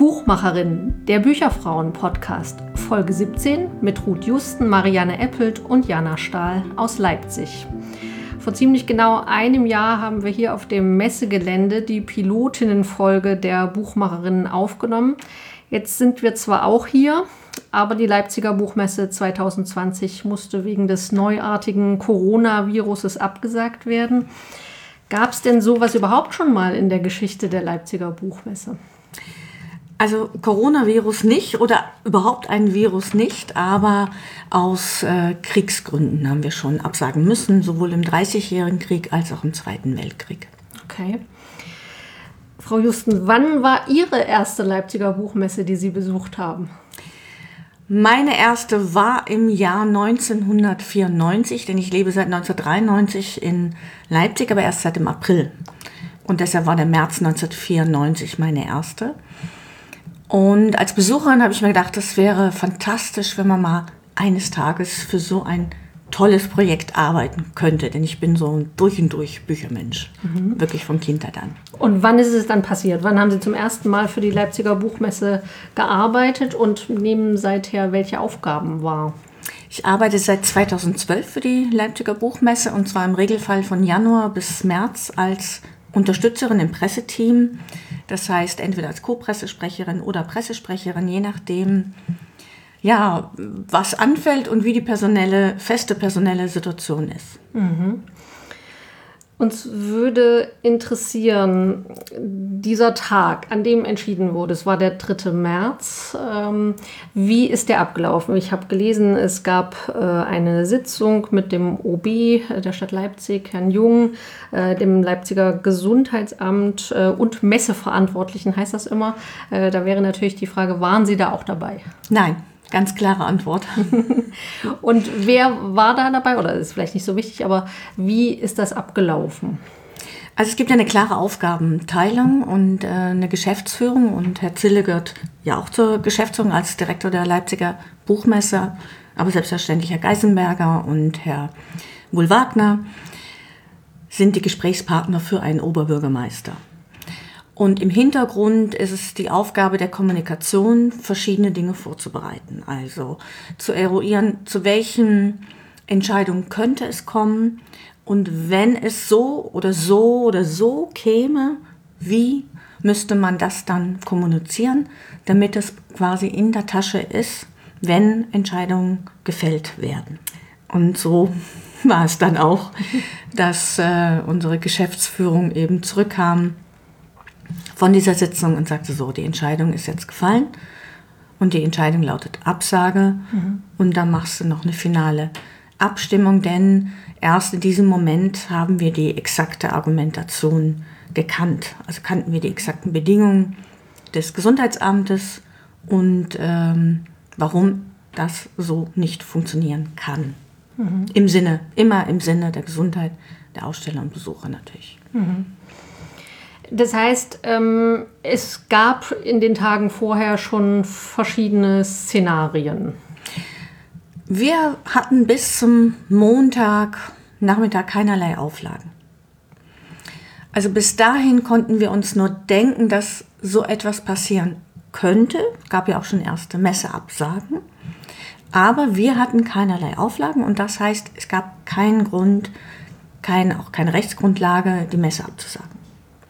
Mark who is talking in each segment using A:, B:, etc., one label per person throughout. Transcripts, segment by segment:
A: Buchmacherin, der Bücherfrauen-Podcast, Folge 17 mit Ruth Justen, Marianne Eppelt und Jana Stahl aus Leipzig. Vor ziemlich genau einem Jahr haben wir hier auf dem Messegelände die Pilotinnenfolge der Buchmacherinnen aufgenommen. Jetzt sind wir zwar auch hier, aber die Leipziger Buchmesse 2020 musste wegen des neuartigen Coronaviruses abgesagt werden. Gab es denn sowas überhaupt schon mal in der Geschichte der Leipziger Buchmesse?
B: Also Coronavirus nicht oder überhaupt ein Virus nicht, aber aus Kriegsgründen haben wir schon absagen müssen, sowohl im Dreißigjährigen Krieg als auch im Zweiten Weltkrieg.
A: Okay. Frau Justen, wann war Ihre erste Leipziger Buchmesse, die Sie besucht haben?
B: Meine erste war im Jahr 1994, denn ich lebe seit 1993 in Leipzig, aber erst seit dem April. Und deshalb war der März 1994 meine erste. Und als Besucherin habe ich mir gedacht, das wäre fantastisch, wenn man mal eines Tages für so ein tolles Projekt arbeiten könnte. Denn ich bin so ein durch und durch Büchermensch, wirklich von Kindheit an.
A: Und wann ist es dann passiert? Wann haben Sie zum ersten Mal für die Leipziger Buchmesse gearbeitet und nehmen seither welche Aufgaben wahr?
B: Ich arbeite seit 2012 für die Leipziger Buchmesse und zwar im Regelfall von Januar bis März als Unterstützerin im Presseteam. Das heißt, entweder als Co-Pressesprecherin oder Pressesprecherin, je nachdem, ja, was anfällt und wie die feste personelle Situation ist.
A: Uns würde interessieren, dieser Tag, an dem entschieden wurde, es war der 3. März, wie ist der abgelaufen? Ich habe gelesen, es gab eine Sitzung mit dem OB der Stadt Leipzig, Herrn Jung, dem Leipziger Gesundheitsamt und Messeverantwortlichen, heißt das immer. Da wäre natürlich die Frage, waren Sie da auch dabei?
B: Nein. Ganz klare Antwort.
A: Und wer war da dabei? Oder ist vielleicht nicht so wichtig, aber wie ist das abgelaufen?
B: Also es gibt ja eine klare Aufgabenteilung und eine Geschäftsführung. Und Herr Zille gehört ja auch zur Geschäftsführung als Direktor der Leipziger Buchmesse. Aber selbstverständlich Herr Geisenberger und Herr Wohl-Wagner sind die Gesprächspartner für einen Oberbürgermeister. Und im Hintergrund ist es die Aufgabe der Kommunikation, verschiedene Dinge vorzubereiten. Also zu eruieren, zu welchen Entscheidungen könnte es kommen und wenn es so oder so oder so käme, wie müsste man das dann kommunizieren, damit es quasi in der Tasche ist, wenn Entscheidungen gefällt werden. Und so war es dann auch, dass unsere Geschäftsführung eben zurückkam von dieser Sitzung und sagte so, die Entscheidung ist jetzt gefallen und die Entscheidung lautet Absage und dann machst du noch eine finale Abstimmung, denn erst in diesem Moment haben wir die exakte Argumentation gekannt. Also kannten wir die exakten Bedingungen des Gesundheitsamtes und warum das so nicht funktionieren kann. Immer im Sinne der Gesundheit der Aussteller und Besucher natürlich.
A: Das heißt, es gab in den Tagen vorher schon verschiedene Szenarien.
B: Wir hatten bis zum Montagnachmittag keinerlei Auflagen. Also bis dahin konnten wir uns nur denken, dass so etwas passieren könnte. Gab ja auch schon erste Messeabsagen. Aber wir hatten keinerlei Auflagen und das heißt, es gab keinen Grund, auch keine Rechtsgrundlage, die Messe abzusagen.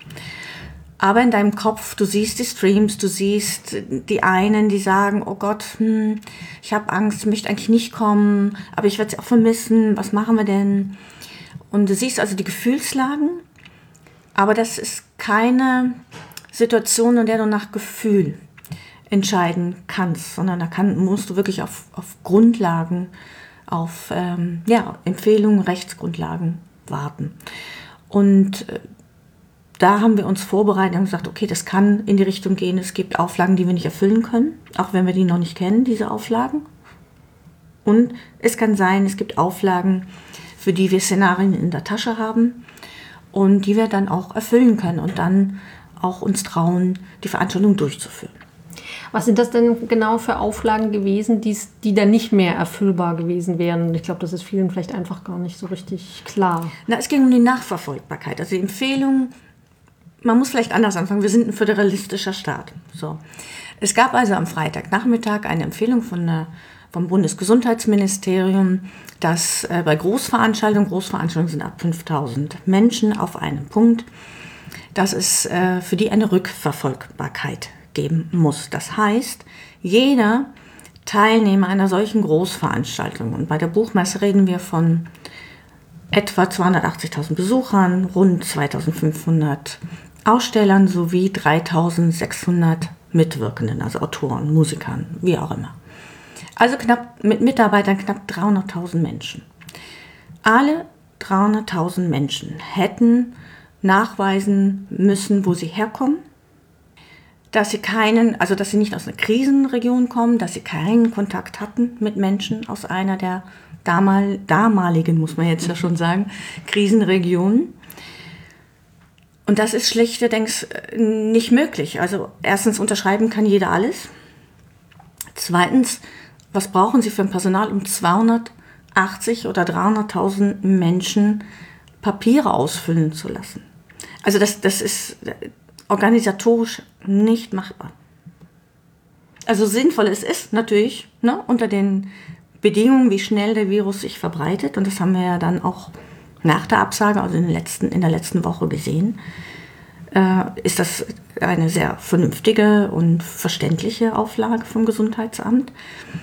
B: Aber in deinem Kopf, du siehst die Streams, du siehst die einen, die sagen, oh Gott, ich habe Angst, ich möchte eigentlich nicht kommen, aber ich werde sie auch vermissen, was machen wir denn? Und du siehst also die Gefühlslagen, aber das ist keine Situation, in der du nach Gefühl entscheiden kannst, sondern da musst du wirklich auf Grundlagen, auf Empfehlungen, Rechtsgrundlagen warten. Und da haben wir uns vorbereitet und gesagt, okay, das kann in die Richtung gehen. Es gibt Auflagen, die wir nicht erfüllen können, auch wenn wir die noch nicht kennen, diese Auflagen. Und es kann sein, es gibt Auflagen, für die wir Szenarien in der Tasche haben und die wir dann auch erfüllen können und dann auch uns trauen, die Veranstaltung durchzuführen.
A: Was sind das denn genau für Auflagen gewesen, die dann nicht mehr erfüllbar gewesen wären? Ich glaube, das ist vielen vielleicht einfach gar nicht so richtig klar.
B: Es ging um die Nachverfolgbarkeit. Also die Empfehlung Man muss vielleicht anders anfangen. Wir sind ein föderalistischer Staat. So. Es gab also am Freitagnachmittag eine Empfehlung vom Bundesgesundheitsministerium, dass bei Großveranstaltungen sind ab 5.000 Menschen auf einem Punkt, dass es für die eine Rückverfolgbarkeit geben muss. Das heißt, jeder Teilnehmer einer solchen Großveranstaltung, und bei der Buchmesse reden wir von etwa 280.000 Besuchern, rund 2.500 Ausstellern sowie 3.600 Mitwirkenden, also Autoren, Musikern, wie auch immer. Also mit Mitarbeitern knapp 300.000 Menschen. Alle 300.000 Menschen hätten nachweisen müssen, wo sie herkommen, dass sie nicht aus einer Krisenregion kommen, dass sie keinen Kontakt hatten mit Menschen aus einer der damaligen, muss man jetzt ja schon sagen, Krisenregionen. Und das ist schlechterdings nicht möglich. Also erstens, unterschreiben kann jeder alles. Zweitens, was brauchen Sie für ein Personal, um 280 oder 300.000 Menschen Papiere ausfüllen zu lassen? Also das ist organisatorisch nicht machbar. Also sinnvoll es ist natürlich, unter den Bedingungen, wie schnell der Virus sich verbreitet. Und das haben wir ja dann auch nach der Absage, also in der letzten Woche gesehen, ist das eine sehr vernünftige und verständliche Auflage vom Gesundheitsamt.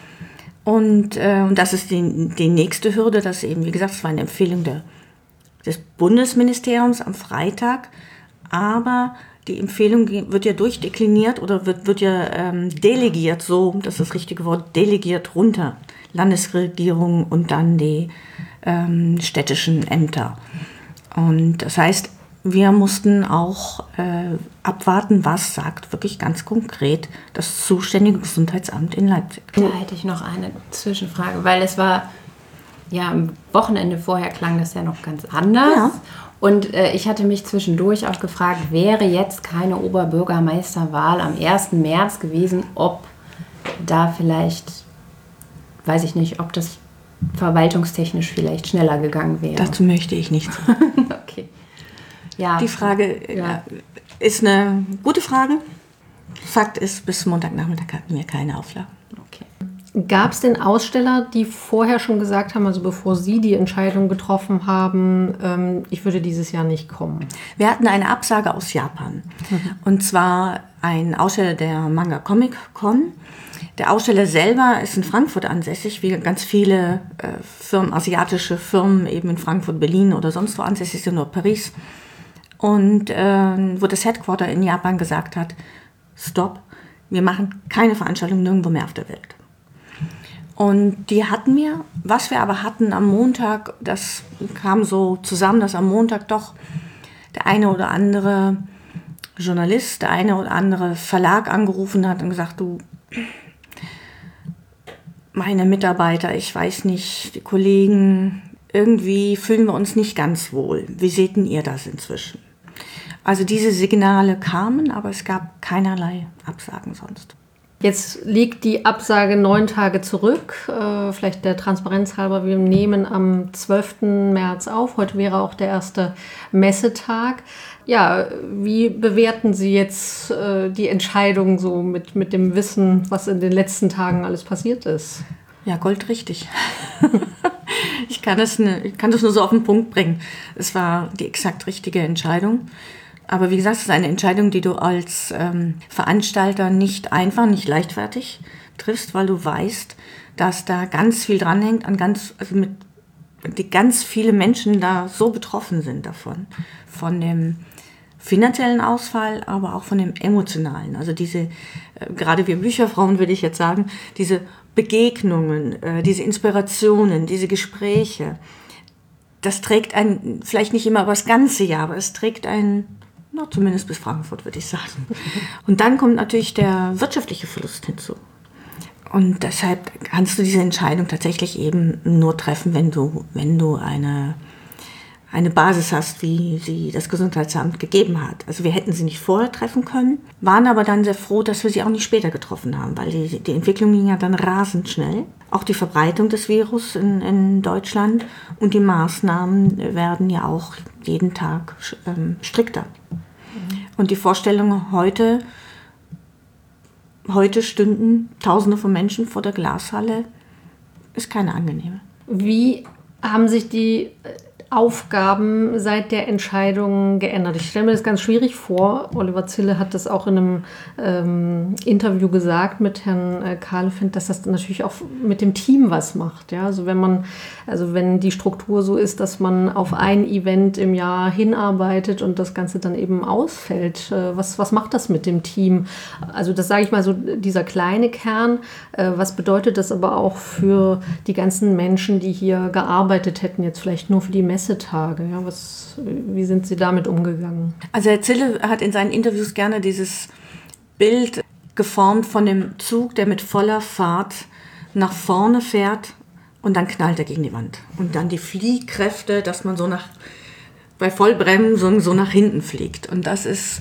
B: Und das ist die nächste Hürde, das eben, wie gesagt, es war eine Empfehlung des Bundesministeriums am Freitag, aber die Empfehlung wird ja durchdekliniert oder wird ja delegiert, so, das ist das richtige Wort, delegiert runter. Landesregierung und dann die städtischen Ämter. Und das heißt, wir mussten auch abwarten, was sagt wirklich ganz konkret das zuständige Gesundheitsamt in Leipzig.
C: Da hätte ich noch eine Zwischenfrage, weil es war, ja, am Wochenende vorher klang das ja noch ganz anders. Ja. Und ich hatte mich zwischendurch auch gefragt, wäre jetzt keine Oberbürgermeisterwahl am 1. März gewesen, ob da vielleicht, weiß ich nicht, ob das verwaltungstechnisch vielleicht schneller gegangen wäre.
B: Dazu möchte ich nichts sagen.
C: Okay. Ja.
B: Die Frage ist eine gute Frage. Fakt ist, bis Montagnachmittag hatten wir keine Auflagen.
A: Okay. Gab es denn Aussteller, die vorher schon gesagt haben, also bevor Sie die Entscheidung getroffen haben, ich würde dieses Jahr nicht kommen?
B: Wir hatten eine Absage aus Japan. Und zwar ein Aussteller der Manga Comic Con. Der Aussteller selber ist in Frankfurt ansässig, wie ganz viele Firmen, asiatische Firmen eben in Frankfurt, Berlin oder sonst wo ansässig sind, nur Paris. Und wo das Headquarter in Japan gesagt hat, stopp, wir machen keine Veranstaltung nirgendwo mehr auf der Welt. Und die hatten wir. Was wir aber hatten am Montag, das kam so zusammen, dass am Montag doch der eine oder andere Journalist, der eine oder andere Verlag angerufen hat und gesagt, du, meine Mitarbeiter, ich weiß nicht, die Kollegen, irgendwie fühlen wir uns nicht ganz wohl. Wie seht denn ihr das inzwischen? Also diese Signale kamen, aber es gab keinerlei Absagen sonst.
A: Jetzt liegt die Absage 9 Tage zurück. Vielleicht der Transparenz halber, wir nehmen am 12. März auf. Heute wäre auch der erste Messetag. Ja, wie bewerten Sie jetzt die Entscheidung so mit dem Wissen, was in den letzten Tagen alles passiert ist?
B: Ja, goldrichtig. Ich kann das nur so auf den Punkt bringen. Es war die exakt richtige Entscheidung. Aber wie gesagt, es ist eine Entscheidung, die du als Veranstalter nicht einfach, nicht leichtfertig triffst, weil du weißt, dass da ganz viel dranhängt, die ganz viele Menschen da so betroffen sind davon. Von dem finanziellen Ausfall, aber auch von dem emotionalen. Also diese, gerade wir Bücherfrauen würde ich jetzt sagen, diese Begegnungen, diese Inspirationen, diese Gespräche, das trägt einen, vielleicht nicht immer über das ganze Jahr, aber es trägt einen, zumindest bis Frankfurt, würde ich sagen. Und dann kommt natürlich der wirtschaftliche Verlust hinzu. Und deshalb kannst du diese Entscheidung tatsächlich eben nur treffen, wenn du eine Basis hast, wie sie das Gesundheitsamt gegeben hat. Also wir hätten sie nicht vorher treffen können, waren aber dann sehr froh, dass wir sie auch nicht später getroffen haben, weil die Entwicklung ging ja dann rasend schnell. Auch die Verbreitung des Virus in Deutschland und die Maßnahmen werden ja auch jeden Tag strikter. Und die Vorstellung, heute stünden Tausende von Menschen vor der Glashalle, ist keine angenehme.
A: Wie haben sich die Aufgaben seit der Entscheidung geändert? Ich stelle mir das ganz schwierig vor. Oliver Zille hat das auch in einem Interview gesagt mit Herrn Kahlefeld, dass das natürlich auch mit dem Team was macht. Ja? Also wenn die Struktur so ist, dass man auf ein Event im Jahr hinarbeitet und das Ganze dann eben ausfällt, was macht das mit dem Team? Also das sage ich mal so, dieser kleine Kern. Was bedeutet das aber auch für die ganzen Menschen, die hier gearbeitet hätten, jetzt vielleicht nur für die Messetage? Ja, wie sind Sie damit umgegangen?
B: Also Herr Zille hat in seinen Interviews gerne dieses Bild geformt von dem Zug, der mit voller Fahrt nach vorne fährt und dann knallt er gegen die Wand. Und dann die Fliehkräfte, dass man bei Vollbremsung so nach hinten fliegt. Und das ist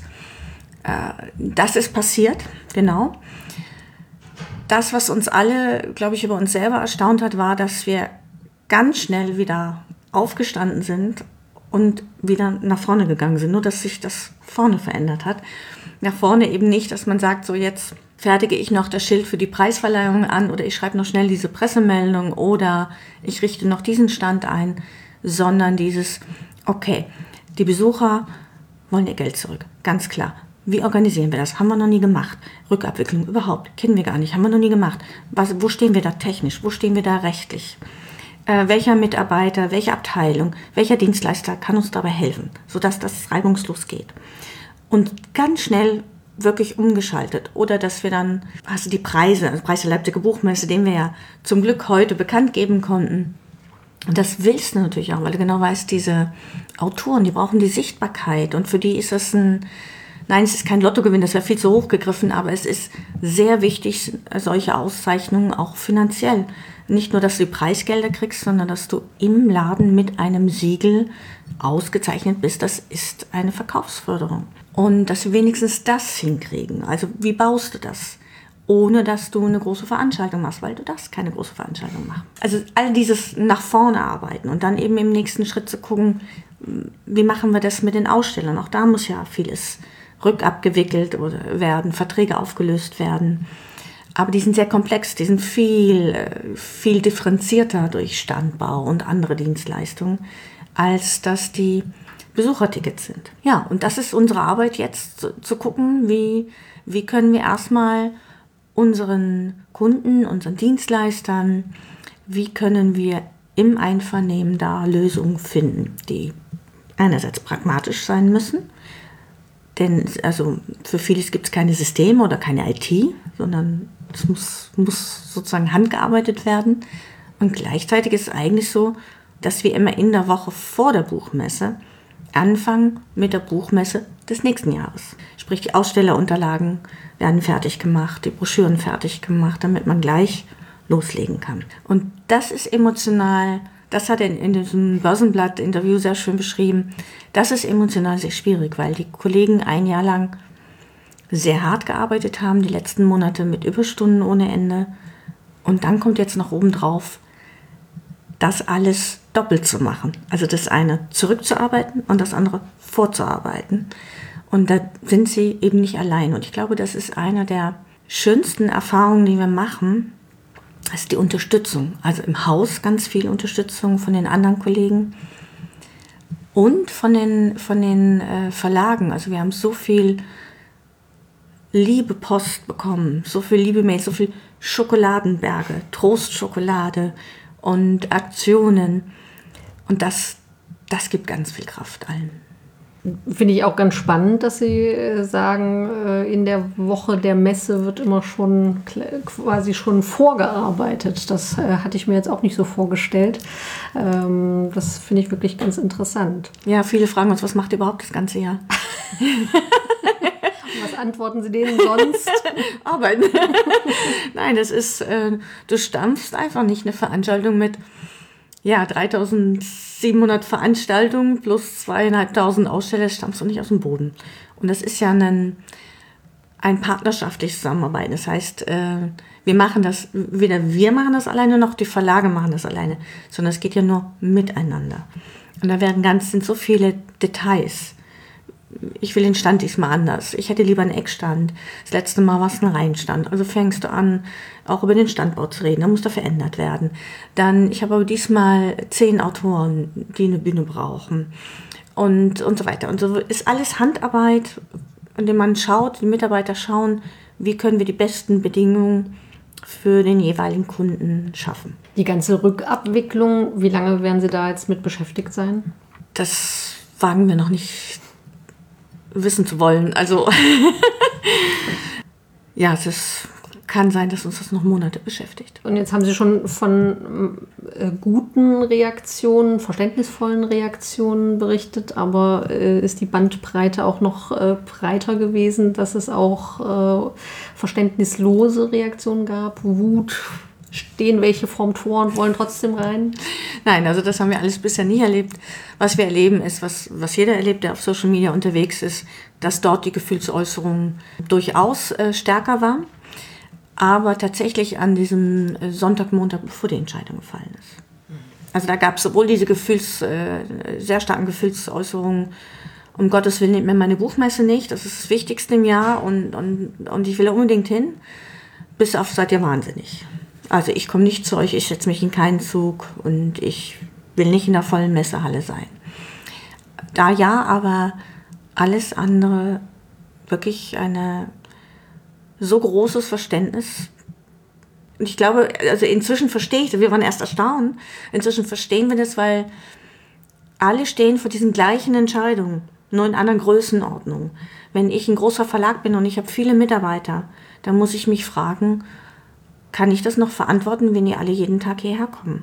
B: passiert, genau. Das, was uns alle, glaube ich, über uns selber erstaunt hat, war, dass wir ganz schnell wieder aufgestanden sind und wieder nach vorne gegangen sind. Nur, dass sich das vorne verändert hat. Nach vorne eben nicht, dass man sagt, so jetzt fertige ich noch das Schild für die Preisverleihung an oder ich schreibe noch schnell diese Pressemeldung oder ich richte noch diesen Stand ein, sondern dieses, okay, die Besucher wollen ihr Geld zurück, ganz klar. Wie organisieren wir das? Haben wir noch nie gemacht. Rückabwicklung überhaupt, kennen wir gar nicht, haben wir noch nie gemacht. Wo stehen wir da technisch, wo stehen wir da rechtlich? Welcher Mitarbeiter, welche Abteilung, welcher Dienstleister kann uns dabei helfen, sodass das reibungslos geht. Und ganz schnell wirklich umgeschaltet. Oder dass wir dann, also die Preise, also Preis der Leipziger Buchmesse, den wir ja zum Glück heute bekannt geben konnten. Und das willst du natürlich auch, weil du genau weißt, diese Autoren, die brauchen die Sichtbarkeit. Und für die ist das nein, es ist kein Lottogewinn, das wäre viel zu hoch gegriffen, aber es ist sehr wichtig, solche Auszeichnungen auch finanziell. Nicht nur, dass du die Preisgelder kriegst, sondern dass du im Laden mit einem Siegel ausgezeichnet bist. Das ist eine Verkaufsförderung. Und dass wir wenigstens das hinkriegen. Also wie baust du das? Ohne dass du eine große Veranstaltung machst, weil du darfst keine große Veranstaltung machen. Also all dieses nach vorne arbeiten und dann eben im nächsten Schritt zu gucken, wie machen wir das mit den Ausstellern? Auch da muss ja vieles rückabgewickelt werden, Verträge aufgelöst werden. Aber die sind sehr komplex, die sind viel differenzierter durch Standbau und andere Dienstleistungen, als dass die Besuchertickets sind. Ja, und das ist unsere Arbeit jetzt, zu gucken, wie können wir erstmal unseren Kunden, unseren Dienstleistern, wie können wir im Einvernehmen da Lösungen finden, die einerseits pragmatisch sein müssen, denn also für vieles gibt es keine Systeme oder keine IT, sondern es muss sozusagen handgearbeitet werden. Und gleichzeitig ist es eigentlich so, dass wir immer in der Woche vor der Buchmesse anfangen mit der Buchmesse des nächsten Jahres. Sprich, die Ausstellerunterlagen werden fertig gemacht, die Broschüren fertig gemacht, damit man gleich loslegen kann. Und das ist emotional, das hat er in diesem Börsenblatt-Interview sehr schön beschrieben, das ist emotional sehr schwierig, weil die Kollegen ein Jahr lang sehr hart gearbeitet haben, die letzten Monate mit Überstunden ohne Ende. Und dann kommt jetzt noch obendrauf, das alles doppelt zu machen. Also das eine zurückzuarbeiten und das andere vorzuarbeiten. Und da sind sie eben nicht allein. Und ich glaube, das ist eine der schönsten Erfahrungen, die wir machen, das ist die Unterstützung. Also im Haus ganz viel Unterstützung von den anderen Kollegen und von den Verlagen. Also wir haben so viel liebe Post bekommen, so viel liebe Mails, so viel Schokoladenberge, Trostschokolade und Aktionen. Und das gibt ganz viel Kraft allen.
A: Finde ich auch ganz spannend, dass Sie sagen, in der Woche der Messe wird immer schon quasi schon vorgearbeitet. Das hatte ich mir jetzt auch nicht so vorgestellt. Das finde ich wirklich ganz interessant.
B: Ja, viele fragen uns, was macht ihr überhaupt das ganze Jahr?
A: Was antworten Sie denen sonst?
B: Arbeiten. Nein, das ist, du stampfst einfach nicht eine Veranstaltung mit 3.700 Veranstaltungen plus 2.500 Aussteller, stammst du nicht aus dem Boden. Und das ist ja ein partnerschaftliches Zusammenarbeiten. Das heißt, wir machen das, weder wir machen das alleine, noch die Verlage machen das alleine, sondern es geht ja nur miteinander. Und da sind so viele Details. ich will den Stand diesmal anders. Ich hätte lieber einen Eckstand. Das letzte Mal war es ein Reihenstand. Also fängst du an, auch über den Standbau zu reden. Da muss da verändert werden. Dann, ich habe aber diesmal 10 Autoren, die eine Bühne brauchen. Und so weiter. Und so ist alles Handarbeit, indem man schaut, die Mitarbeiter schauen, wie können wir die besten Bedingungen für den jeweiligen Kunden schaffen.
A: Die ganze Rückabwicklung, wie lange werden Sie da jetzt mit beschäftigt sein?
B: Das wagen wir noch nicht wissen zu wollen. Also ja, kann sein, dass uns das noch Monate beschäftigt.
A: Und jetzt haben Sie schon von guten Reaktionen, verständnisvollen Reaktionen berichtet, aber ist die Bandbreite auch noch breiter gewesen, dass es auch verständnislose Reaktionen gab? Wut, stehen welche vorm Tor und wollen trotzdem rein?
B: Nein, also das haben wir alles bisher nie erlebt. Was wir erleben ist, was jeder erlebt, der auf Social Media unterwegs ist, dass dort die Gefühlsäußerung durchaus stärker war. Aber tatsächlich an diesem Sonntag, Montag, bevor die Entscheidung gefallen ist. Also da gab es sowohl diese sehr starken Gefühlsäußerungen, um Gottes Willen nimmt mir meine Buchmesse nicht, das ist das Wichtigste im Jahr und ich will da unbedingt hin, bis auf seid ihr wahnsinnig. Also ich komme nicht zu euch, ich setze mich in keinen Zug und ich will nicht in der vollen Messehalle sein. Da ja, aber alles andere wirklich eine so großes Verständnis. Und ich glaube, also inzwischen verstehe ich das, wir waren erst erstaunt, inzwischen verstehen wir das, weil alle stehen vor diesen gleichen Entscheidungen, nur in anderen Größenordnungen. Wenn ich ein großer Verlag bin und ich habe viele Mitarbeiter, dann muss ich mich fragen, kann ich das noch verantworten, wenn die alle jeden Tag hierher kommen?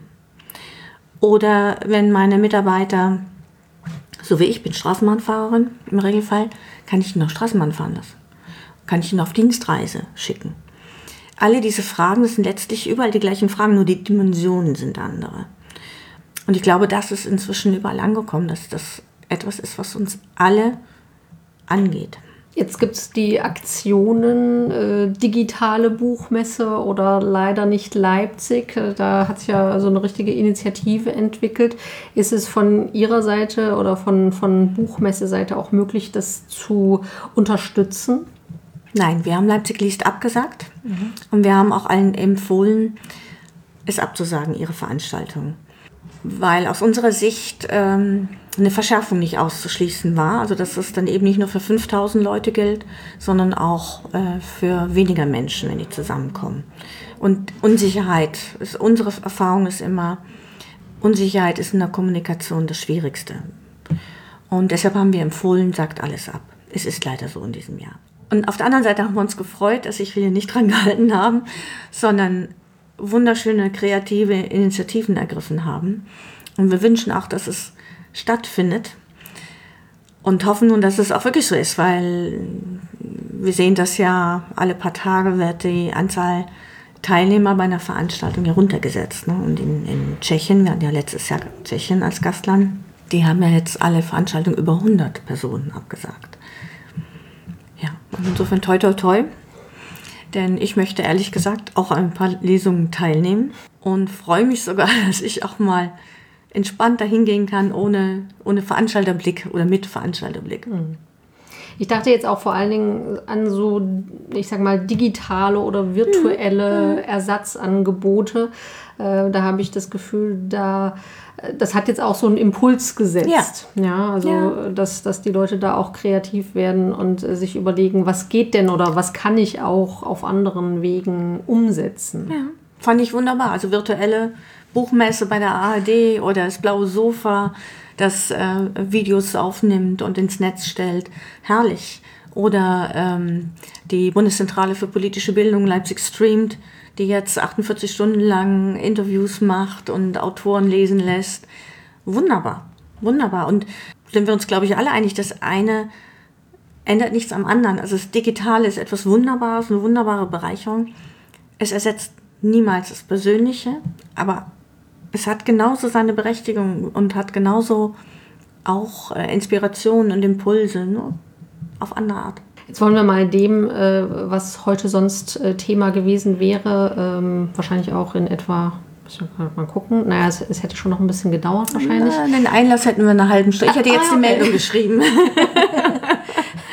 B: Oder wenn meine Mitarbeiter, so wie ich bin Straßenbahnfahrerin im Regelfall, kann ich noch Straßenbahn fahren lassen? Kann ich ihn auf Dienstreise schicken? Alle diese Fragen, das sind letztlich überall die gleichen Fragen, nur die Dimensionen sind andere. Und ich glaube, das ist inzwischen überall angekommen, dass das etwas ist, was uns alle angeht.
A: Jetzt gibt es die Aktionen digitale Buchmesse oder leider nicht Leipzig. Da hat sich ja so eine richtige Initiative entwickelt. Ist es von Ihrer Seite oder von Buchmesse-Seite auch möglich, das zu unterstützen?
B: Nein, wir haben Leipzig liest abgesagt und wir haben auch allen empfohlen, es abzusagen, ihre Veranstaltung. Weil aus unserer Sicht eine Verschärfung nicht auszuschließen war. Also dass es dann eben nicht nur für 5.000 Leute gilt, sondern auch für weniger Menschen, wenn die zusammenkommen. Und Unsicherheit, unsere Erfahrung ist immer, Unsicherheit ist in der Kommunikation das Schwierigste. Und deshalb haben wir empfohlen, sagt alles ab. Es ist leider so in diesem Jahr. Und auf der anderen Seite haben wir uns gefreut, dass sich viele nicht dran gehalten haben, sondern wunderschöne kreative Initiativen ergriffen haben. Und wir wünschen auch, dass es stattfindet und hoffen nun, dass es auch wirklich so ist, weil wir sehen das ja, alle paar Tage wird die Anzahl Teilnehmer bei einer Veranstaltung heruntergesetzt. Ne? Und in Tschechien, wir hatten ja letztes Jahr Tschechien als Gastland, die haben ja jetzt alle Veranstaltungen über 100 Personen abgesagt. Ja, und insofern toi toi toi. Denn ich möchte ehrlich gesagt auch an ein paar Lesungen teilnehmen und freue mich sogar, dass ich auch mal entspannt dahin gehen kann, ohne Veranstalterblick oder mit Veranstalterblick.
A: Ich dachte jetzt auch vor allen Dingen an so, ich sag mal, digitale oder virtuelle Ersatzangebote. Da habe ich das Gefühl, das hat jetzt auch so einen Impuls gesetzt. Ja, also dass die Leute da auch kreativ werden und sich überlegen, was geht denn oder was kann ich auch auf anderen Wegen umsetzen.
B: Ja, fand ich wunderbar. Also virtuelle Buchmesse bei der ARD oder das blaue Sofa, das Videos aufnimmt und ins Netz stellt. Herrlich. Oder die Bundeszentrale für politische Bildung Leipzig streamt, die jetzt 48 Stunden lang Interviews macht und Autoren lesen lässt. Wunderbar, wunderbar. Und sind wir uns, glaube ich, alle einig, das eine ändert nichts am anderen. Also das Digitale ist etwas Wunderbares, eine wunderbare Bereicherung. Es ersetzt niemals das Persönliche, aber es hat genauso seine Berechtigung und hat genauso auch Inspirationen und Impulse, nur auf andere Art.
A: Jetzt wollen wir mal dem, was heute sonst Thema gewesen wäre, wahrscheinlich auch in etwa, mal gucken, naja, es hätte schon noch ein bisschen gedauert wahrscheinlich.
B: Ja, den Einlass hätten wir eine halbe Stunde. Ich hätte jetzt die Meldung geschrieben.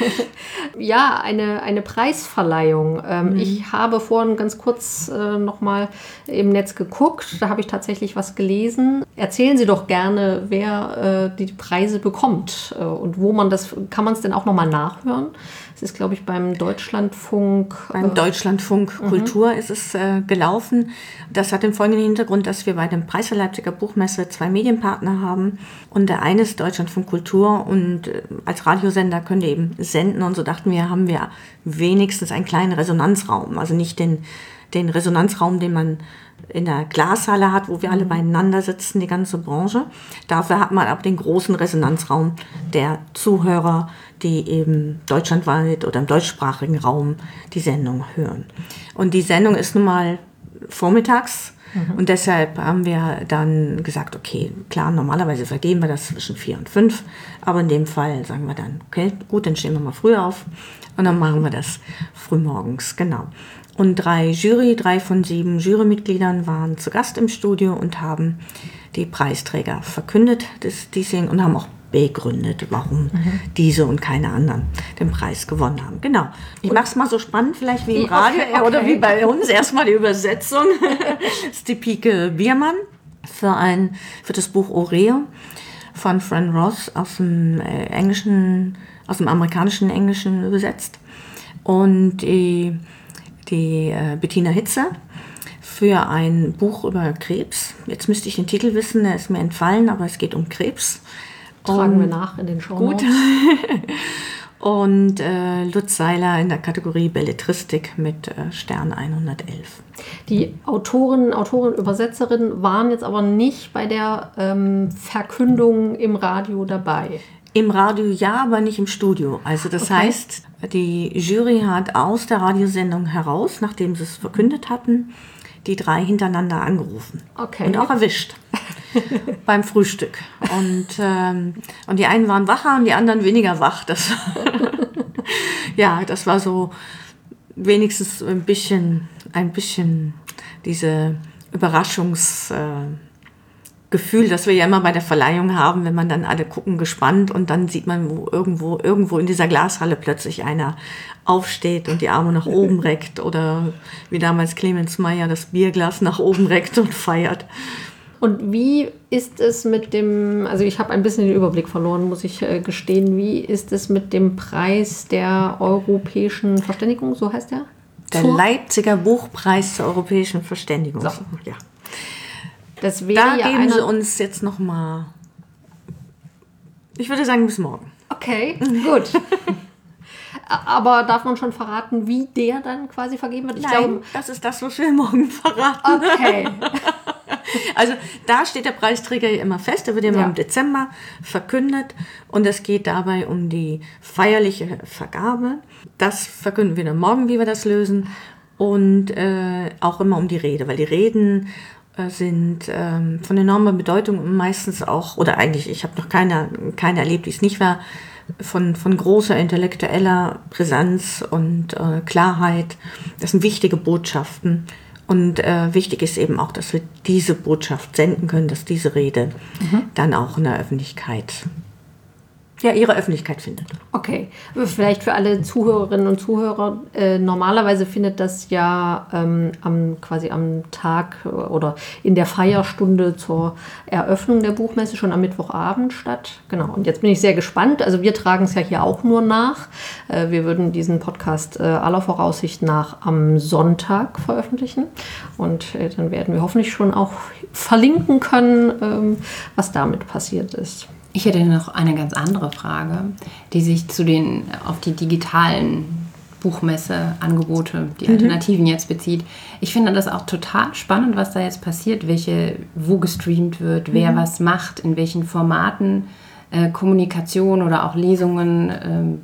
A: Ja, eine Preisverleihung. Ich habe vorhin ganz kurz nochmal im Netz geguckt. Da habe ich tatsächlich was gelesen. Erzählen Sie doch gerne, wer die Preise bekommt und wo kann man es denn auch nochmal nachhören? Es ist, glaube ich, beim Deutschlandfunk.
B: Beim Deutschlandfunk Kultur ist es gelaufen. Das hat den folgenden Hintergrund, dass wir bei der Preis der Leipziger Buchmesse 2 Medienpartner haben. Und der eine ist Deutschlandfunk Kultur und als Radiosender können wir eben senden. Und so dachten wir, haben wir wenigstens einen kleinen Resonanzraum. Also nicht den Resonanzraum, den man in der Glashalle hat, wo wir alle beieinander sitzen, die ganze Branche. Dafür hat man aber den großen Resonanzraum der Zuhörer, die eben deutschlandweit oder im deutschsprachigen Raum die Sendung hören. Und die Sendung ist nun mal vormittags und deshalb haben wir dann gesagt, okay, klar, normalerweise vergeben wir das zwischen 4 und 5, aber in dem Fall sagen wir dann, okay, gut, dann stehen wir mal früh auf und dann machen wir das frühmorgens, genau. Und 3 von 7 Jurymitgliedern waren zu Gast im Studio und haben die Preisträger verkündet des diesjährigen und haben auch begründet, warum diese und keine anderen den Preis gewonnen haben. Genau. Ich mache es mal so spannend, vielleicht wie im Radio oder wie bei uns. Erstmal die Übersetzung. Das ist die Pike Biermann für das Buch Oreo von Fran Ross aus dem amerikanischen Englischen übersetzt. Und die Bettina Hitzer für ein Buch über Krebs. Jetzt müsste ich den Titel wissen, der ist mir entfallen, aber es geht um Krebs.
A: Tragen wir nach in den Shownotes.
B: Gut. Und Lutz Seiler in der Kategorie Belletristik mit Stern 111.
A: Die Autoren, Übersetzerinnen waren jetzt aber nicht bei der Verkündung im Radio dabei.
B: Im Radio ja, aber nicht im Studio. Also das heißt, die Jury hat aus der Radiosendung heraus, nachdem sie es verkündet hatten, die 3 hintereinander angerufen.
A: Okay.
B: Und auch erwischt. Beim Frühstück. Und die einen waren wacher und die anderen weniger wach. Das war so wenigstens ein bisschen diese Überraschungsgefühl, das wir ja immer bei der Verleihung haben, wenn man dann alle gucken gespannt und dann sieht man, wo irgendwo in dieser Glashalle plötzlich einer aufsteht und die Arme nach oben reckt oder wie damals Clemens Meyer das Bierglas nach oben reckt und feiert.
A: Und wie ist es mit dem, also ich habe ein bisschen den Überblick verloren, muss ich gestehen, wie ist es mit dem Preis der europäischen Verständigung, so heißt der?
B: Der Leipziger Buchpreis zur europäischen Verständigung.
A: So.
B: Ja.
A: Das wäre
B: da geben Sie uns jetzt noch mal, ich würde sagen, bis morgen.
A: Okay, gut. Aber darf man schon verraten, wie der dann quasi vergeben wird?
B: Nein, das ist das, was wir morgen verraten.
A: Okay.
B: Also da steht der Preisträger immer fest, der wird immer im Dezember verkündet und es geht dabei um die feierliche Vergabe. Das verkünden wir dann morgen, wie wir das lösen und auch immer um die Rede, weil die Reden sind von enormer Bedeutung und meistens auch, oder eigentlich, ich habe noch keine erlebt, die es nicht war, von großer intellektueller Präsenz und Klarheit. Das sind wichtige Botschaften. Und wichtig ist eben auch, dass wir diese Botschaft senden können, dass diese Rede dann auch in der Öffentlichkeit, ihre Öffentlichkeit findet.
A: Okay, vielleicht für alle Zuhörerinnen und Zuhörer, normalerweise findet das ja am Tag oder in der Feierstunde zur Eröffnung der Buchmesse schon am Mittwochabend statt. Genau, und jetzt bin ich sehr gespannt. Also wir tragen es ja hier auch nur nach. Wir würden diesen Podcast aller Voraussicht nach am Sonntag veröffentlichen. Und dann werden wir hoffentlich schon auch verlinken können, was damit passiert ist.
C: Ich hätte noch eine ganz andere Frage, die sich auf die digitalen Buchmesse-Angebote, die Alternativen jetzt bezieht. Ich finde das auch total spannend, was da jetzt passiert, wo gestreamt wird, wer was macht, in welchen Formaten Kommunikation oder auch Lesungen,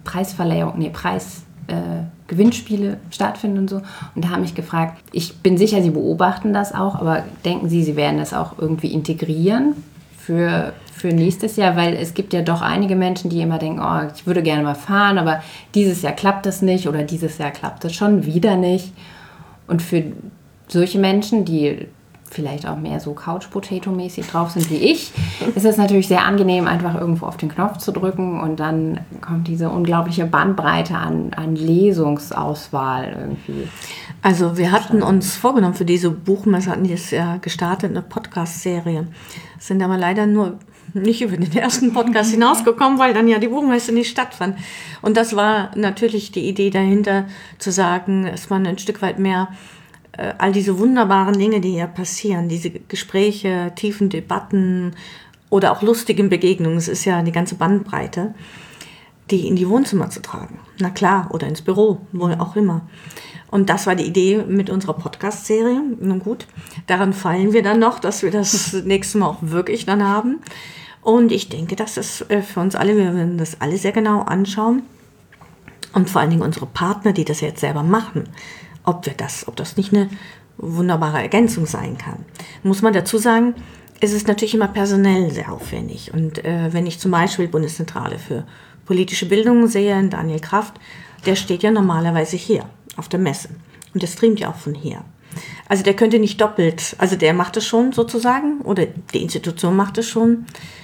C: Gewinnspiele stattfinden und so. Und da habe ich gefragt, ich bin sicher, Sie beobachten das auch, aber denken Sie werden das auch irgendwie integrieren für nächstes Jahr, weil es gibt ja doch einige Menschen, die immer denken, oh, ich würde gerne mal fahren, aber dieses Jahr klappt das nicht oder dieses Jahr klappt das schon wieder nicht. Und für solche Menschen, die vielleicht auch mehr so Couch-Potato-mäßig drauf sind wie ich, ist es natürlich sehr angenehm, einfach irgendwo auf den Knopf zu drücken und dann kommt diese unglaubliche Bandbreite an Lesungsauswahl irgendwie.
B: Also wir hatten uns vorgenommen für diese Buchmesse, hatten jetzt ja gestartet, eine Podcast-Serie. Sind aber leider nur nicht über den ersten Podcast hinausgekommen, weil dann ja die Buchmesse nicht stattfand. Und das war natürlich die Idee dahinter, zu sagen, dass man ein Stück weit mehr all diese wunderbaren Dinge, die hier passieren, diese Gespräche, tiefen Debatten oder auch lustigen Begegnungen, es ist ja die ganze Bandbreite, die in die Wohnzimmer zu tragen. Na klar, oder ins Büro, wo auch immer. Und das war die Idee mit unserer Podcast-Serie. Nun gut, daran fallen wir dann noch, dass wir das nächste Mal auch wirklich dann haben. Und ich denke, dass das für uns alle, wir werden das alle sehr genau anschauen. Und vor allen Dingen unsere Partner, die das jetzt selber machen, ob das nicht eine wunderbare Ergänzung sein kann. Muss man dazu sagen, es ist natürlich immer personell sehr aufwendig. Und wenn ich zum Beispiel Bundeszentrale für politische Bildung sehe, Daniel Kraft, der steht ja normalerweise hier auf der Messe. Und der streamt ja auch von hier. Also der könnte nicht doppelt, also der macht es schon sozusagen, oder die Institution macht es schon.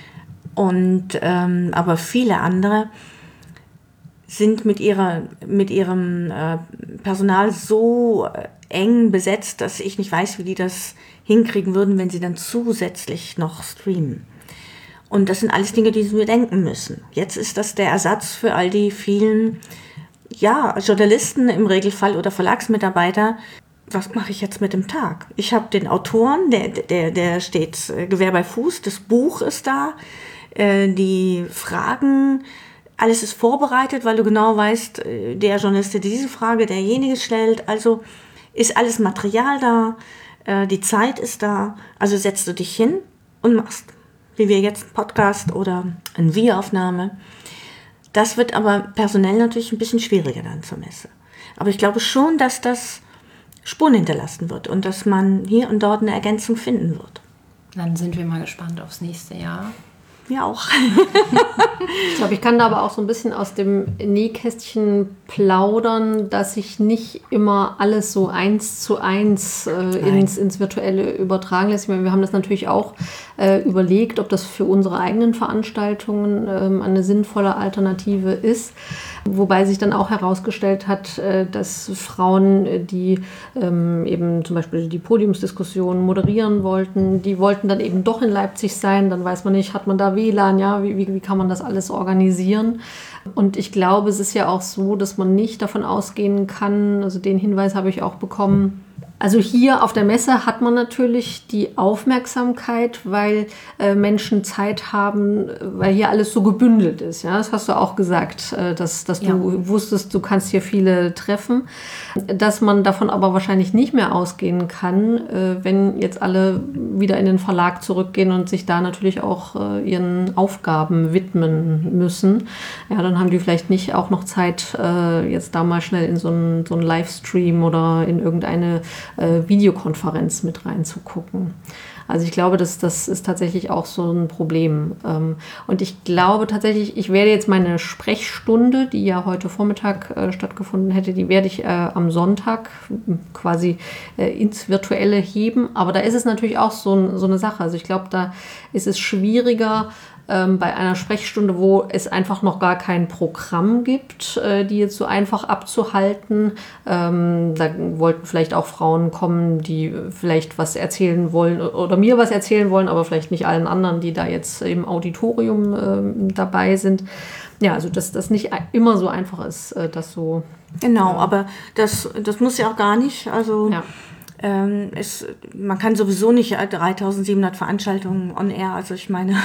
B: Und aber viele andere sind mit ihrem Personal so eng besetzt, dass ich nicht weiß, wie die das hinkriegen würden, wenn sie dann zusätzlich noch streamen. Und das sind alles Dinge, die wir denken müssen. Jetzt ist das der Ersatz für all die vielen Journalisten im Regelfall oder Verlagsmitarbeiter. Was mache ich jetzt mit dem Tag? Ich habe den Autoren, der steht Gewehr bei Fuß, das Buch ist da, die Fragen, alles ist vorbereitet, weil du genau weißt, der Journalist, der diese Frage, derjenige stellt, also ist alles Material da, die Zeit ist da, also setzt du dich hin und machst, wie wir jetzt einen Podcast oder eine Videoaufnahme. Das wird aber personell natürlich ein bisschen schwieriger dann zur Messe. Aber ich glaube schon, dass das Spuren hinterlassen wird und dass man hier und dort eine Ergänzung finden wird.
C: Dann sind wir mal gespannt aufs nächste Jahr.
B: Wir auch.
A: Ich glaube, ich kann da aber auch so ein bisschen aus dem Nähkästchen plaudern, dass sich nicht immer alles so 1:1 ins Virtuelle übertragen lässt. Ich meine, wir haben das natürlich auch überlegt, ob das für unsere eigenen Veranstaltungen eine sinnvolle Alternative ist. Wobei sich dann auch herausgestellt hat, dass Frauen, die eben zum Beispiel die Podiumsdiskussion moderieren wollten, die wollten dann eben doch in Leipzig sein. Dann weiß man nicht, hat man da WLAN, ja, wie kann man das alles organisieren? Und ich glaube, es ist ja auch so, dass man nicht davon ausgehen kann, also den Hinweis habe ich auch bekommen. Also hier auf der Messe hat man natürlich die Aufmerksamkeit, weil Menschen Zeit haben, weil hier alles so gebündelt ist. Ja? Das hast du auch gesagt, dass du wusstest, du kannst hier viele treffen. Dass man davon aber wahrscheinlich nicht mehr ausgehen kann, wenn jetzt alle wieder in den Verlag zurückgehen und sich da natürlich auch ihren Aufgaben widmen müssen. Ja, dann haben die vielleicht nicht auch noch Zeit, jetzt da mal schnell in so einen Livestream oder in irgendeine Videokonferenz mit reinzugucken. Also ich glaube, das ist tatsächlich auch so ein Problem. Und ich glaube tatsächlich, ich werde jetzt meine Sprechstunde, die ja heute Vormittag stattgefunden hätte, die werde ich am Sonntag quasi ins Virtuelle heben. Aber da ist es natürlich auch so eine Sache. Also ich glaube, da ist es schwieriger, bei einer Sprechstunde, wo es einfach noch gar kein Programm gibt, die jetzt so einfach abzuhalten. Da wollten vielleicht auch Frauen kommen, die vielleicht was erzählen wollen oder mir was erzählen wollen, aber vielleicht nicht allen anderen, die da jetzt im Auditorium dabei sind. Ja, also dass das nicht immer so einfach ist, das so...
B: Genau, aber das muss ja auch gar nicht, also... Ja. Man kann sowieso nicht 3700 Veranstaltungen on air, also ich meine,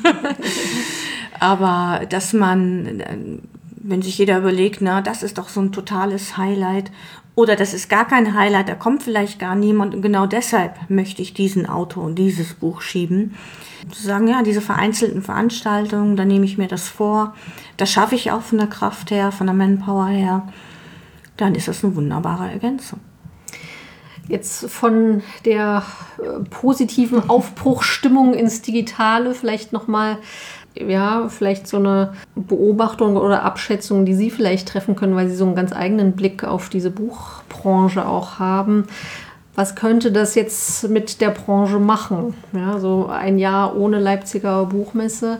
B: aber dass man, wenn sich jeder überlegt, na, das ist doch so ein totales Highlight oder das ist gar kein Highlight, da kommt vielleicht gar niemand und genau deshalb möchte ich diesen Autor und dieses Buch schieben. Zu sagen, ja, diese vereinzelten Veranstaltungen, da nehme ich mir das vor, das schaffe ich auch von der Kraft her, von der Manpower her, dann ist das eine wunderbare Ergänzung.
A: Jetzt von der positiven Aufbruchstimmung ins Digitale vielleicht nochmal, ja, vielleicht so eine Beobachtung oder Abschätzung, die Sie vielleicht treffen können, weil Sie so einen ganz eigenen Blick auf diese Buchbranche auch haben. Was könnte das jetzt mit der Branche machen? Ja, so ein Jahr ohne Leipziger Buchmesse.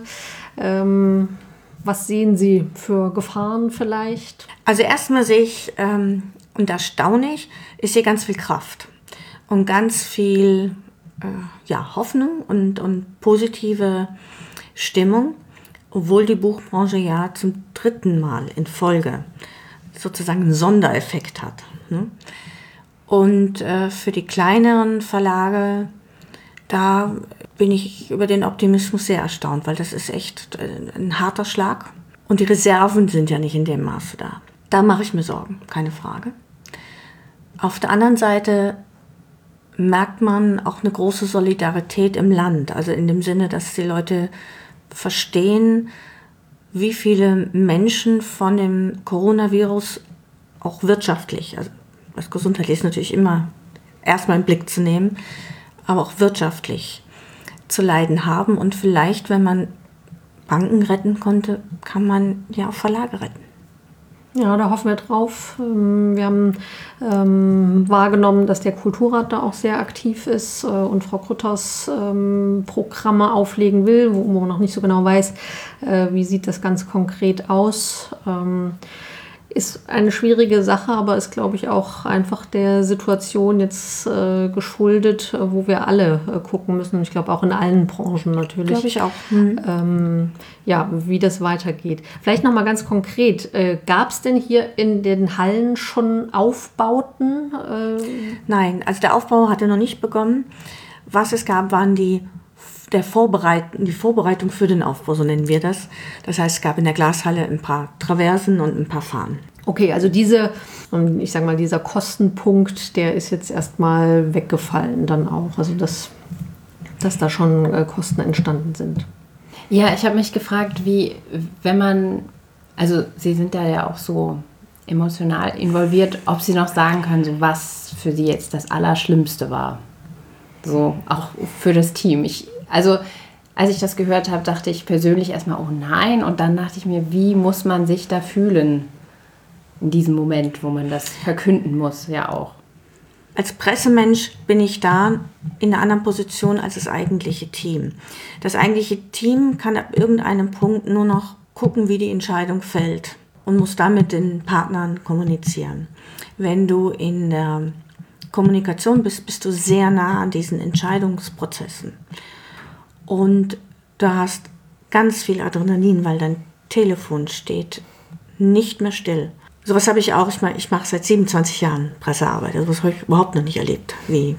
A: Was sehen Sie für Gefahren vielleicht?
B: Also erstmal sehe ich, und da staune ich sehe ganz viel Kraft und ganz viel Hoffnung und positive Stimmung, obwohl die Buchbranche ja zum 3. Mal in Folge sozusagen einen Sondereffekt hat. Ne? Und für die kleineren Verlage, da bin ich über den Optimismus sehr erstaunt, weil das ist echt ein harter Schlag. Und die Reserven sind ja nicht in dem Maße da. Da mache ich mir Sorgen, keine Frage. Auf der anderen Seite merkt man auch eine große Solidarität im Land. Also in dem Sinne, dass die Leute verstehen, wie viele Menschen von dem Coronavirus auch wirtschaftlich, also das Gesundheitliche ist natürlich immer erstmal im Blick zu nehmen, aber auch wirtschaftlich zu leiden haben. Und vielleicht, wenn man Banken retten konnte, kann man ja auch Verlage retten.
A: Ja, da hoffen wir drauf. Wir haben wahrgenommen, dass der Kulturrat da auch sehr aktiv ist und Frau Grütters Programme auflegen will, wo man noch nicht so genau weiß, wie sieht das ganz konkret aus. Ist eine schwierige Sache, aber ist, glaube ich, auch einfach der Situation jetzt geschuldet, wo wir alle gucken müssen. Und ich glaube auch in allen Branchen natürlich.
B: Glaube ich auch.
A: Wie das weitergeht. Vielleicht nochmal ganz konkret. Gab es denn hier in den Hallen schon Aufbauten?
B: Nein, also der Aufbau hatte noch nicht begonnen. Was es gab, waren die Vorbereitung für den Aufbau, so nennen wir das. Das heißt, es gab in der Glashalle ein paar Traversen und ein paar Fahnen.
A: Okay, also dieser Kostenpunkt, der ist jetzt erstmal weggefallen dann auch. Also dass da schon Kosten entstanden sind.
C: Ja, ich habe mich gefragt, also Sie sind da ja auch so emotional involviert, ob Sie noch sagen können, so was für Sie jetzt das Allerschlimmste war. So, auch für das Team. Also, als ich das gehört habe, dachte ich persönlich erstmal, oh nein. Und dann dachte ich mir, wie muss man sich da fühlen in diesem Moment, wo man das verkünden muss, ja auch.
B: Als Pressemensch bin ich da in einer anderen Position als das eigentliche Team. Das eigentliche Team kann ab irgendeinem Punkt nur noch gucken, wie die Entscheidung fällt und muss dann mit den Partnern kommunizieren. Wenn du in der Kommunikation bist, bist du sehr nah an diesen Entscheidungsprozessen. Und du hast ganz viel Adrenalin, weil dein Telefon steht nicht mehr still. Sowas habe ich auch. Ich mache seit 27 Jahren Pressearbeit. Also das habe ich überhaupt noch nicht erlebt, wie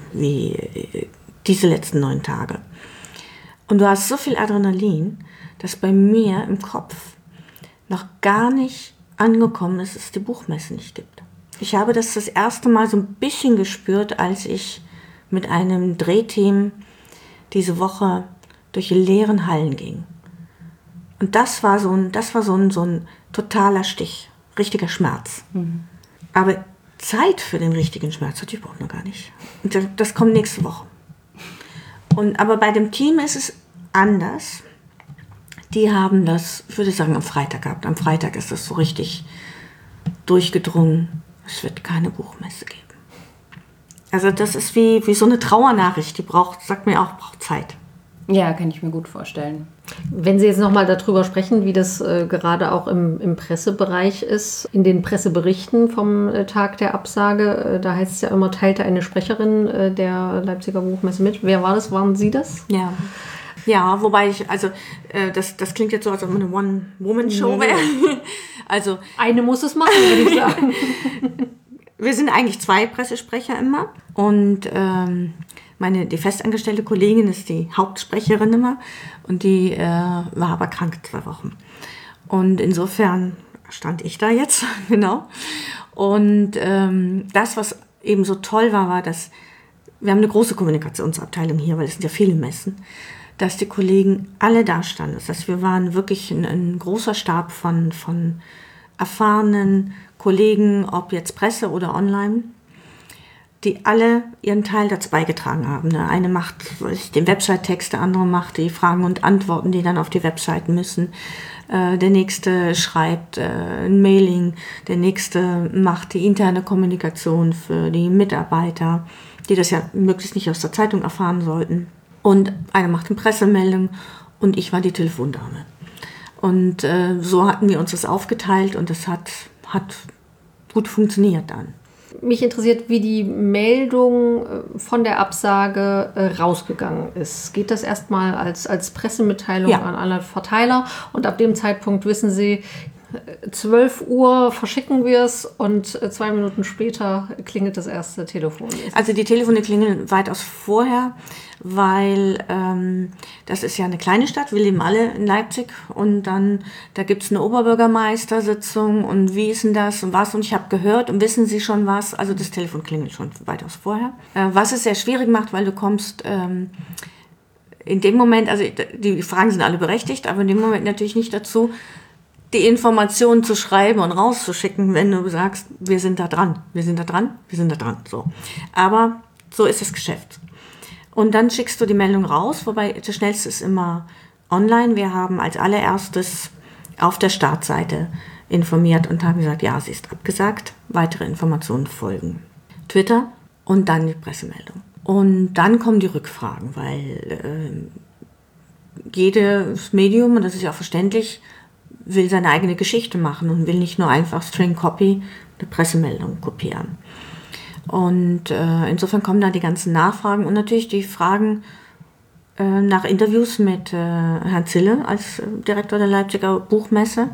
B: diese letzten 9 Tage. Und du hast so viel Adrenalin, dass bei mir im Kopf noch gar nicht angekommen ist, dass es die Buchmesse nicht gibt. Ich habe das erste Mal so ein bisschen gespürt, als ich mit einem Drehteam diese Woche durch die leeren Hallen ging. Und das war so ein totaler Stich, richtiger Schmerz. Mhm. Aber Zeit für den richtigen Schmerz hatte ich überhaupt noch gar nicht. Und das kommt nächste Woche. Aber bei dem Team ist es anders. Die haben das, würde ich sagen, am Freitag gehabt. Am Freitag ist das so richtig durchgedrungen. Es wird keine Buchmesse geben. Also das ist wie so eine Trauernachricht. Die braucht Zeit.
C: Ja, kann ich mir gut vorstellen.
A: Wenn Sie jetzt nochmal darüber sprechen, wie das gerade auch im Pressebereich ist, in den Presseberichten vom Tag der Absage, da heißt es ja immer, teilte eine Sprecherin der Leipziger Buchmesse mit. Wer war das? Waren Sie das?
B: Ja. Ja, wobei das klingt jetzt so, als ob man eine One-Woman-Show wäre. Also,
A: eine muss es machen, würde ich sagen.
B: Wir sind eigentlich 2 Pressesprecher immer und die festangestellte Kollegin ist die Hauptsprecherin immer und die war aber krank 2 Wochen. Und insofern stand ich da jetzt, genau. Und das, was eben so toll war, dass wir haben eine große Kommunikationsabteilung hier, weil es sind ja viele Messen, dass die Kollegen alle da standen. Das heißt, wir waren wirklich ein großer Stab von erfahrenen Kollegen, ob jetzt Presse oder online, die alle ihren Teil dazu beigetragen haben. Der eine macht den Website-Text, der andere macht die Fragen und Antworten, die dann auf die Webseiten müssen. Der nächste schreibt ein Mailing, der nächste macht die interne Kommunikation für die Mitarbeiter. die das ja möglichst nicht aus der Zeitung erfahren sollten. Und einer macht eine Pressemeldung und ich war die Telefondame. Und so hatten wir uns das aufgeteilt und das hat gut funktioniert dann.
A: Mich interessiert, wie die Meldung von der Absage rausgegangen ist. Geht das erstmal als Pressemitteilung an alle Verteiler und ab dem Zeitpunkt wissen Sie, 12 Uhr verschicken wir es und 2 Minuten später klingelt das erste Telefon.
B: Also die Telefone klingeln weitaus vorher, weil das ist ja eine kleine Stadt, wir leben alle in Leipzig und dann, da gibt es eine Oberbürgermeistersitzung und wie ist denn das und was und ich habe gehört und wissen Sie schon was, also das Telefon klingelt schon weitaus vorher. Was es sehr schwierig macht, weil du kommst in dem Moment, also die Fragen sind alle berechtigt, aber in dem Moment natürlich nicht dazu, die Informationen zu schreiben und rauszuschicken, wenn du sagst, wir sind da dran, so. Aber so ist das Geschäft. Und dann schickst du die Meldung raus, wobei das Schnellste ist immer online. Wir haben als allererstes auf der Startseite informiert und haben gesagt, ja, sie ist abgesagt, weitere Informationen folgen. Twitter und dann die Pressemeldung. Und dann kommen die Rückfragen, weil jedes Medium, und das ist ja auch verständlich, will seine eigene Geschichte machen und will nicht nur einfach String Copy eine Pressemeldung kopieren. Und insofern kommen da die ganzen Nachfragen und natürlich die Fragen nach Interviews mit Herrn Zille als Direktor der Leipziger Buchmesse,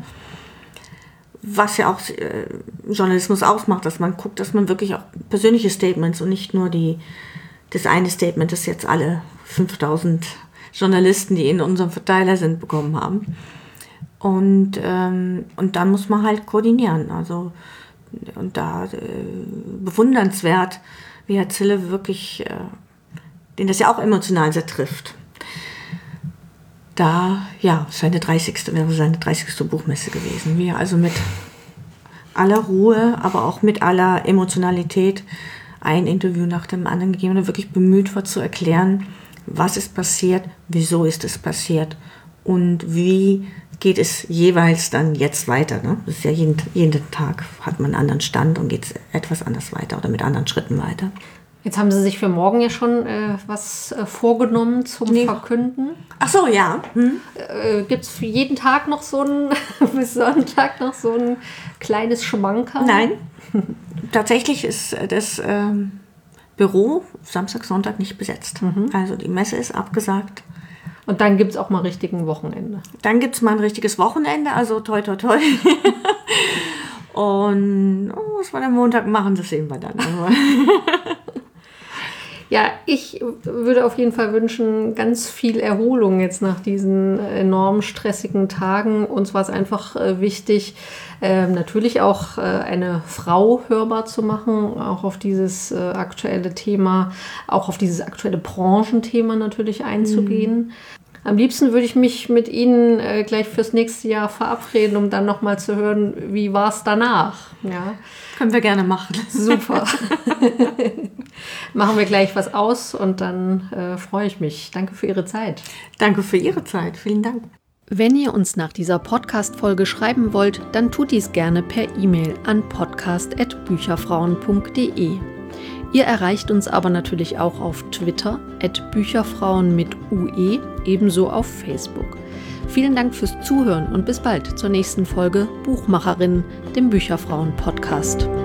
B: was ja auch Journalismus ausmacht, dass man guckt, dass man wirklich auch persönliche Statements und nicht nur das eine Statement, das jetzt alle 5000 Journalisten, die in unserem Verteiler sind, bekommen haben. Und dann muss man halt koordinieren. Also, und da bewundernswert, wie Herr Zille wirklich, den das ja auch emotional sehr trifft. Da, ja, wäre seine 30. Buchmesse gewesen. Wie er also mit aller Ruhe, aber auch mit aller Emotionalität ein Interview nach dem anderen gegeben und wirklich bemüht war zu erklären, was ist passiert, wieso ist es passiert und wie geht es jeweils dann jetzt weiter. Ne? Das ist ja jeden Tag hat man einen anderen Stand und geht es etwas anders weiter oder mit anderen Schritten weiter.
A: Jetzt haben Sie sich für morgen ja schon was vorgenommen zum Verkünden.
B: Ach so, ja.
A: Gibt es für jeden Tag noch bis Sonntag noch so ein kleines Schmankerl?
B: Nein, tatsächlich ist das Büro Samstag, Sonntag nicht besetzt. Also die Messe ist abgesagt.
A: Und dann gibt es auch mal richtig ein Wochenende.
B: Dann gibt es mal ein richtiges Wochenende, also toi, toi, toi. Und was wir am Montag machen, das sehen wir dann.
A: Ja, ich würde auf jeden Fall wünschen, ganz viel Erholung jetzt nach diesen enorm stressigen Tagen. Uns war es einfach wichtig, natürlich auch eine Frau hörbar zu machen, auch auf dieses aktuelle Thema, auch auf dieses aktuelle Branchenthema natürlich einzugehen. Am liebsten würde ich mich mit Ihnen gleich fürs nächste Jahr verabreden, um dann nochmal zu hören, wie war es danach. Ja.
B: Können wir gerne machen.
A: Super. Machen wir gleich was aus und dann freue ich mich. Danke für Ihre Zeit.
B: Danke für Ihre Zeit. Vielen Dank.
A: Wenn ihr uns nach dieser Podcast-Folge schreiben wollt, dann tut dies gerne per E-Mail an podcast@bücherfrauen.de. Ihr erreicht uns aber natürlich auch auf Twitter @Bücherfrauen mit UE, ebenso auf Facebook. Vielen Dank fürs Zuhören und bis bald zur nächsten Folge Buchmacherinnen, dem Bücherfrauen-Podcast.